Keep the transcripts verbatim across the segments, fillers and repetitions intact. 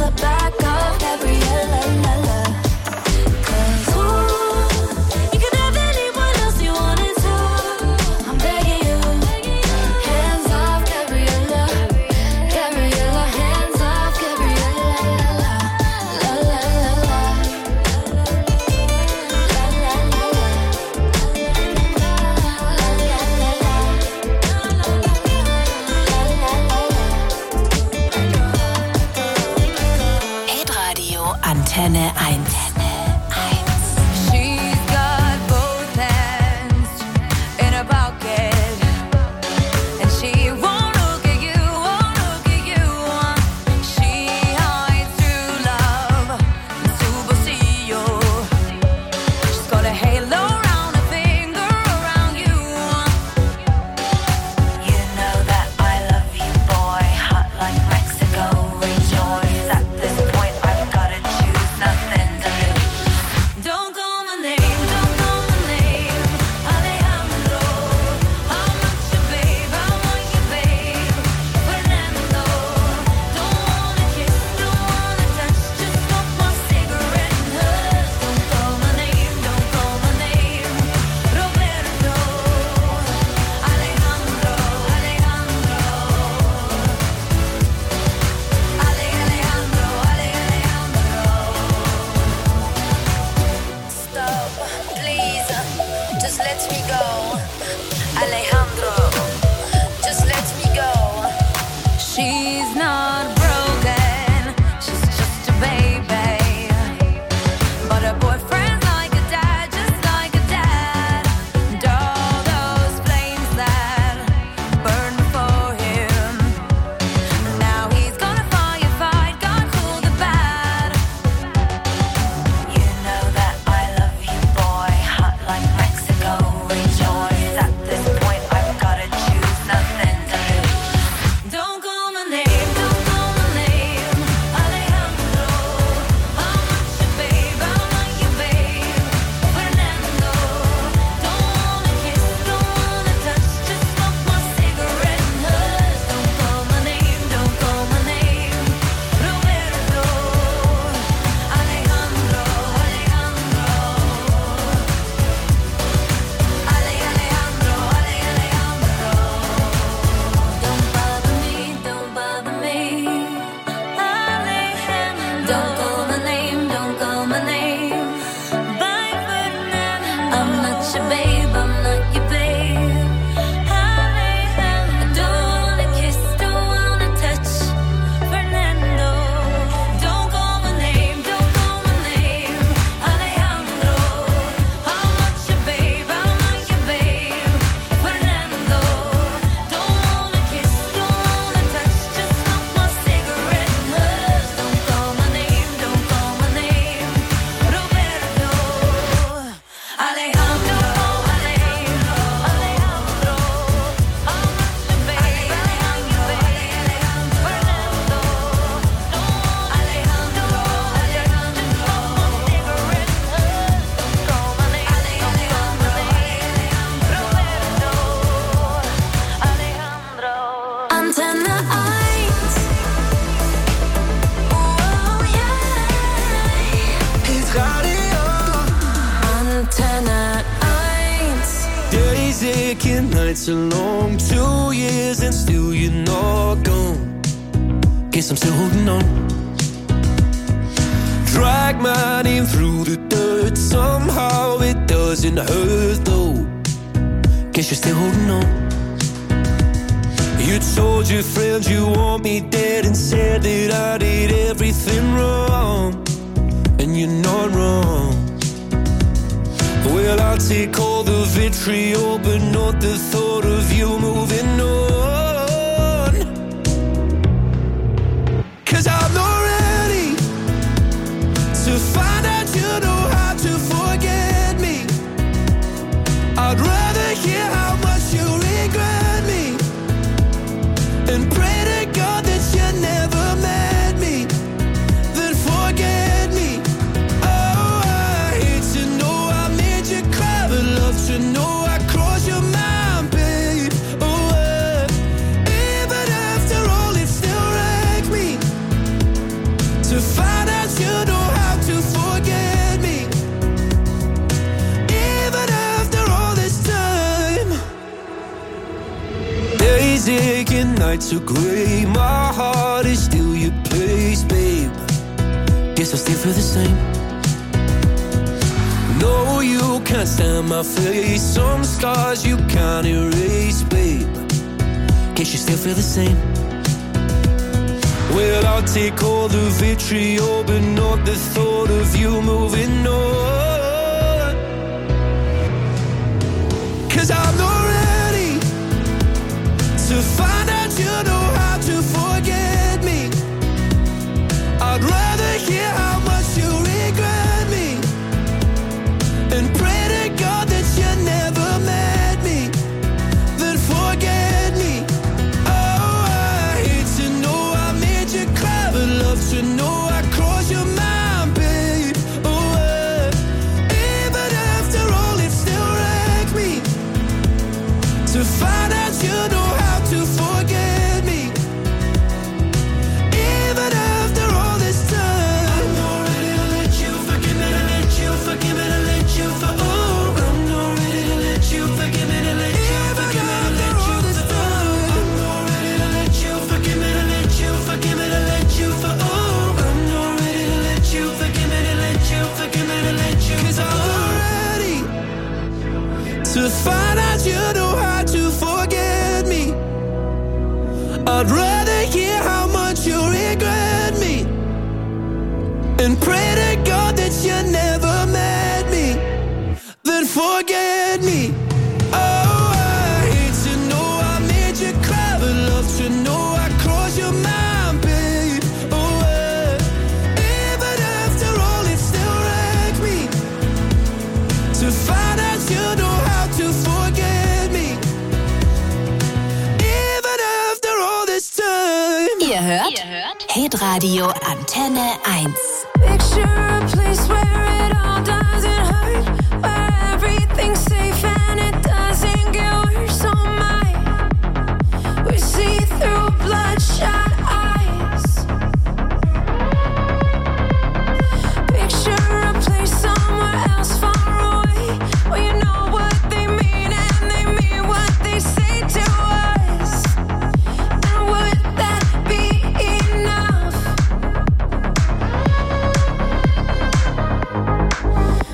the back of Gabriella, la la. 'Cause ooh, you can have anyone else you wanted to. I'm begging you, hands off Gabriella, Gabriella, hands off Gabriella, la la la la la la la la la la. Hitradio Antenne eins. She's got both hands in her pocket, and she won't look at you, won't look at you. She hides true love in superstition. She's got a halo around her finger, around you. You know that I love you, boy, hot like Mexico. Rejoice at this point, I've gotta choose, nothing to lose. Don't call my name, don't call my name, Alejandro. I'm not your babe, I want you, babe. Fernando, don't wanna kiss, don't wanna touch, just smoke my cigarette and hush. Don't call my name, don't call my name, Roberto. Alejandro, Alejandro. Ale, Alejandro, Ale, Alejandro. Stop, please, just let me go. Alejandro, just let me go. She's not broken, she's just a baby. But her boyfriend's like a dad, just like a dad. And all those flames that burned before him, now he's gonna firefight, God cool the bad. You know that I love you, boy, hot like Mexico. Rejoice at this point, I've gotta choose, nothing to lose. Don't call my name, don't call my name, Alejandro. I'm not your babe, I'm not your babe. Fernando, don't wanna kiss, don't wanna touch, just smoke my cigarette and hush. Don't call my name, don't call my name, Roberto. Alejandro, Alejandro. Ale, Alejandro, Ale, Alejandro. Don't bother me, don't bother me, Alejandro. Don't call my name, don't call my name, bye Fernando. I'm not your babe, I'm not your babe, Alejandro. I don't wanna kiss, don't wanna touch, Fernando. Don't call my name, don't call my name, Alejandro. I'm not your babe, I'm not your babe, Fernando. Don't wanna kiss, don't wanna touch, just smoke my cigarette and hush. Don't call my name, don't call my name, Roberto. Alejandro, Alejandro, Alejandro. I'm not your babe, Alejandro, Alejandro, Fernando. Alejandro, Alejandro, cigarette and hush. Don't call my name, Alejandro, Alejandro, Roberto. Alejandro. Antenne eins. Oh yeah. Hitradio Antenne eins. Days aching, nights are long. Two years and still you're not gone. Guess I'm still holding on. Drag my name through the dirt. Somehow it doesn't hurt though. Guess you're still holding on. You told your friends you want me dead and said that I did everything wrong. And you're not wrong. Well, I'll take all the vitriol, but not the thought of you moving on. 'Cause I'm not ready to find out you know how to forget me. I'd rather hear how much you regret me and pray to God that you never met me, then forget me. Oh, I hate to know I made you cry, but love to know I crossed your mind, babe. Oh, I to find out you know how to forget me. Even after all this time. Days aching, nights are grey. My heart is still your place, babe. Guess I still feel the same. No, you can't stand my face. Some scars you can't erase, babe. Guess you still feel the same. Well, I'll take all the vitriol, but not the thought of you moving on. 'Cause I'm not ready to find out you know how to forget me. I'd rather hear how much you regret me and pray to God that you never met me, then forget me. Oh, I hate to know I made you cry, but love to know I crossed your mind, babe. Oh, uh, even after all, it still wrecked me to find out you know how to forget me. Even after all this time, I'm not ready to let you forgive me, to let you forgive me, to let you for. Oh, I'm not ready to let you forgive me, to let you forgive me, to let you for. I'm not ready to let you forgive me, to let you forgive me, to let you for. Oh, I'm not ready to let you forgive me, to let you forgive me, to let you. 'Cause I'm not ready to find out you know how to forget me. I'd rather hear how much you regret me and pray to God that you never met me, then forget me. Oh, I hate to know I made you cry, but love to know I crossed your mind, babe. Oh, uh, even after all, it still wrecked me to find out you know how to forget me. Even after all this time. Ihr hört, Ihr hört? Hitradio Antenne eins. Picture a place where it all doesn't hurt, where everything's safe and it doesn't get worse. Oh my, we see through bloodshot eyes. Picture a place somewhere else far away, where you know what they mean and they mean what they say to us. And would that be enough?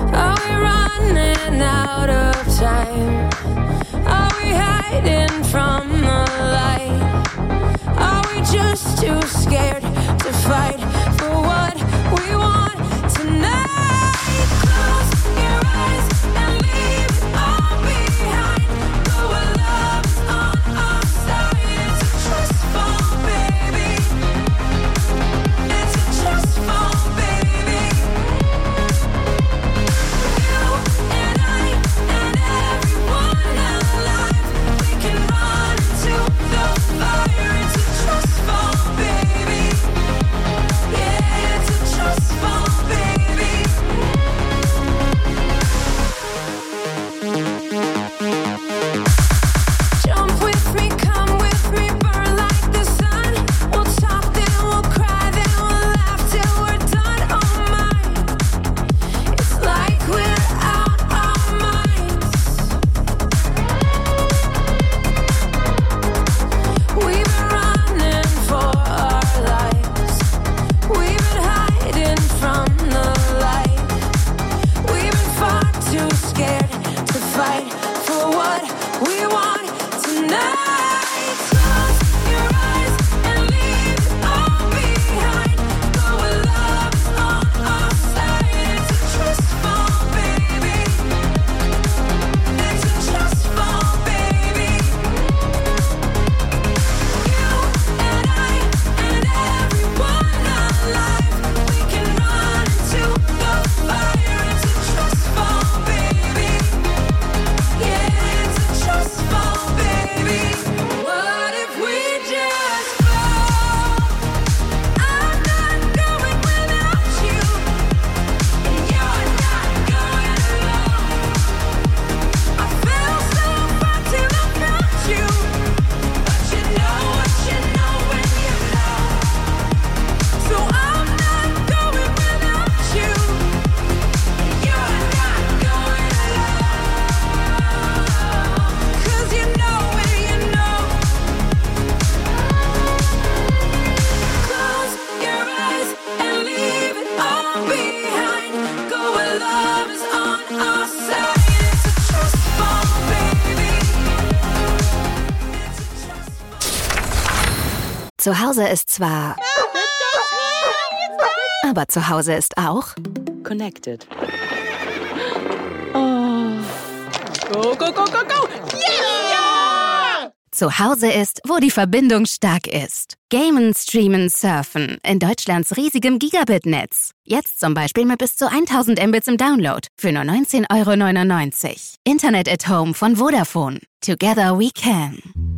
Zu Hause ist zwar... Aber zu Hause ist auch... Connected. Oh. Go, go, go, go, go! Yeah! Zu Hause ist, wo die Verbindung stark ist. Gamen, streamen, surfen. In Deutschlands riesigem Gigabit-Netz. Jetzt zum Beispiel mit bis zu tausend Mbits im Download. Für nur neunzehn Euro neunundneunzig. Internet at Home von Vodafone. Together we can.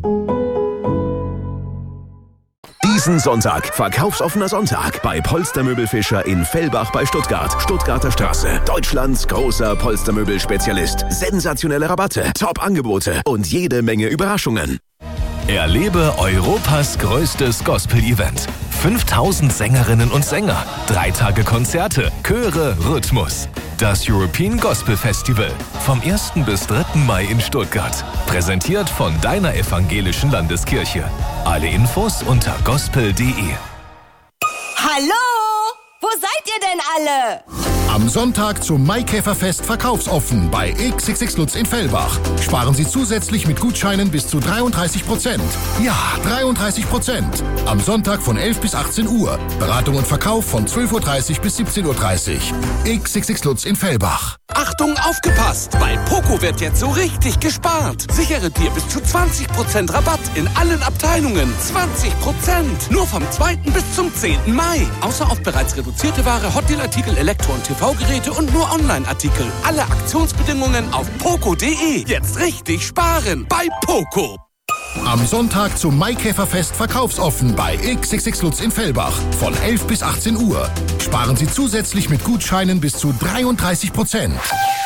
Diesen Sonntag, verkaufsoffener Sonntag bei Polstermöbelfischer in Fellbach bei Stuttgart. Stuttgarter Straße. Deutschlands großer Polstermöbelspezialist. Sensationelle Rabatte, Top-Angebote und jede Menge Überraschungen. Erlebe Europas größtes Gospel-Event. fünftausend Sängerinnen und Sänger, drei Tage Konzerte, Chöre, Rhythmus. Das European Gospel Festival vom ersten bis dritten Mai in Stuttgart. Präsentiert von deiner evangelischen Landeskirche. Alle Infos unter gospel punkt de. Hallo? Wo seid ihr denn alle? Am Sonntag zum Maikäferfest verkaufsoffen bei X X X Lutz in Fellbach. Sparen Sie zusätzlich mit Gutscheinen bis zu dreiunddreißig Prozent. Ja, dreiunddreißig Prozent. Am Sonntag von elf bis achtzehn Uhr. Beratung und Verkauf von zwölf Uhr dreißig bis siebzehn Uhr dreißig. X X X Lutz in Fellbach. Achtung, aufgepasst! Bei Poco wird jetzt so richtig gespart. Sichere dir bis zu zwanzig Prozent Rabatt in allen Abteilungen. zwanzig Prozent! Nur vom zweiten bis zum zehnten Mai. Außer auf bereits reduzierte Ware, Hotdeal-Artikel, Elektro- und T V-Geräte und nur Online-Artikel. Alle Aktionsbedingungen auf poco punkt de. Jetzt richtig sparen bei Poco. Am Sonntag zum Maikäferfest verkaufsoffen bei X X X Lutz in Fellbach von elf bis achtzehn Uhr. Sparen Sie zusätzlich mit Gutscheinen bis zu dreiunddreißig Prozent.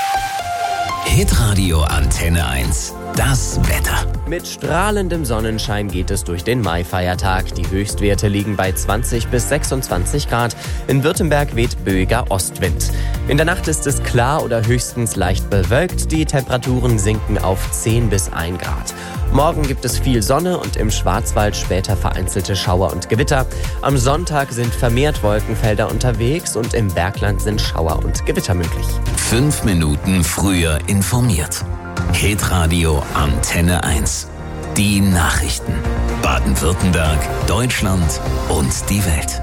Hitradio Antenne eins. Das Wetter. Mit strahlendem Sonnenschein geht es durch den Mai-Feiertag. Die Höchstwerte liegen bei zwanzig bis sechsundzwanzig Grad. In Württemberg weht böiger Ostwind. In der Nacht ist es klar oder höchstens leicht bewölkt. Die Temperaturen sinken auf zehn bis ein Grad. Morgen gibt es viel Sonne und im Schwarzwald später vereinzelte Schauer und Gewitter. Am Sonntag sind vermehrt Wolkenfelder unterwegs und im Bergland sind Schauer und Gewitter möglich. Fünf Minuten früher informiert. Hitradio Antenne eins. Die Nachrichten. Baden-Württemberg, Deutschland und die Welt.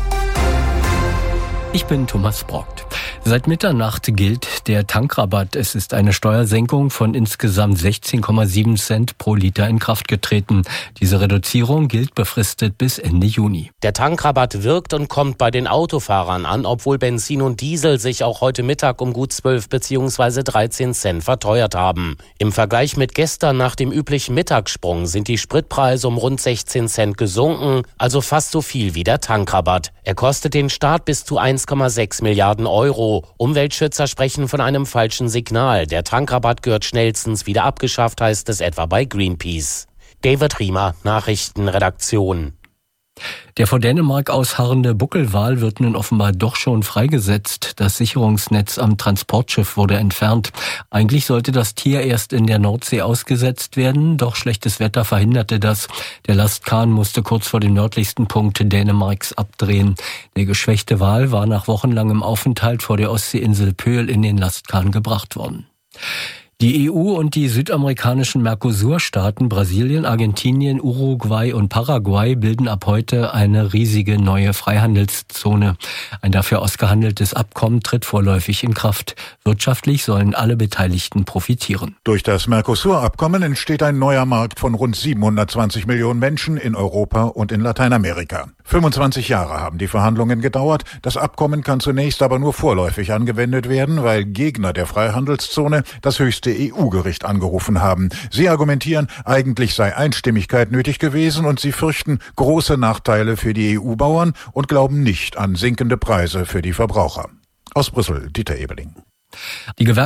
Ich bin Thomas Brockt. Seit Mitternacht gilt der Tankrabatt. Es ist eine Steuersenkung von insgesamt sechzehn Komma sieben Cent pro Liter in Kraft getreten. Diese Reduzierung gilt befristet bis Ende Juni. Der Tankrabatt wirkt und kommt bei den Autofahrern an, obwohl Benzin und Diesel sich auch heute Mittag um gut zwölf bzw. dreizehn Cent verteuert haben. Im Vergleich mit gestern nach dem üblichen Mittagssprung sind die Spritpreise um rund sechzehn Cent gesunken, also fast so viel wie der Tankrabatt. Er kostet den Staat bis zu eins Komma sechs Milliarden Euro. Umweltschützer sprechen von einem falschen Signal. Der Tankrabatt gehört schnellstens wieder abgeschafft, heißt es etwa bei Greenpeace. David Riemer, Nachrichtenredaktion. Der vor Dänemark ausharrende Buckelwal wird nun offenbar doch schon freigesetzt. Das Sicherungsnetz am Transportschiff wurde entfernt. Eigentlich sollte das Tier erst in der Nordsee ausgesetzt werden, doch schlechtes Wetter verhinderte das. Der Lastkahn musste kurz vor dem nördlichsten Punkt Dänemarks abdrehen. Der geschwächte Wal war nach wochenlangem Aufenthalt vor der Ostseeinsel Pöhl in den Lastkahn gebracht worden. Die E U und die südamerikanischen Mercosur-Staaten Brasilien, Argentinien, Uruguay und Paraguay bilden ab heute eine riesige neue Freihandelszone. Ein dafür ausgehandeltes Abkommen tritt vorläufig in Kraft. Wirtschaftlich sollen alle Beteiligten profitieren. Durch das Mercosur-Abkommen entsteht ein neuer Markt von rund siebenhundertzwanzig Millionen Menschen in Europa und in Lateinamerika. fünfundzwanzig Jahre haben die Verhandlungen gedauert. Das Abkommen kann zunächst aber nur vorläufig angewendet werden, weil Gegner der Freihandelszone das höchste E U-Gericht angerufen haben. Sie argumentieren, eigentlich sei Einstimmigkeit nötig gewesen und sie fürchten große Nachteile für die E U-Bauern und glauben nicht an sinkende Preise für die Verbraucher. Aus Brüssel, Dieter Ebeling. Die